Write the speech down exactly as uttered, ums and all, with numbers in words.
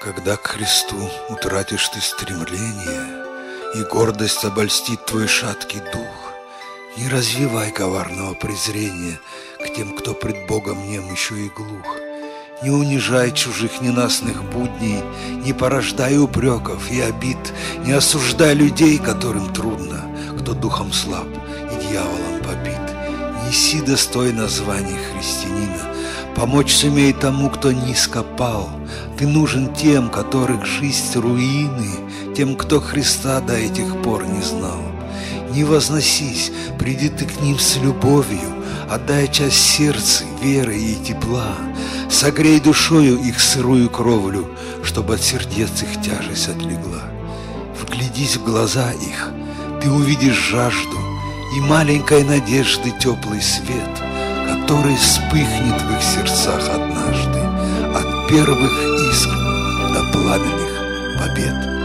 Когда к Христу утратишь ты стремление, и гордость обольстит твой шаткий дух, не развивай коварного презрения к тем, кто пред Богом нем еще и глух. Не унижай чужих ненастных будней, не порождай упреков и обид, не осуждай людей, которым трудно, кто духом слаб и дьяволом побит. Неси достойно звание христианина, помочь сумей тому, кто низко пал. Ты нужен тем, которых жизнь руины, тем, кто Христа до этих пор не знал. Не возносись, приди ты к ним с любовью, отдай часть сердца, веры и тепла. Согрей душою их сырую кровлю, чтобы от сердец их тяжесть отлегла. Вглядись в глаза их, ты увидишь жажду и маленькой надежды теплый свет, который вспыхнет в их сердцах однажды, от первых искр до пламенных побед.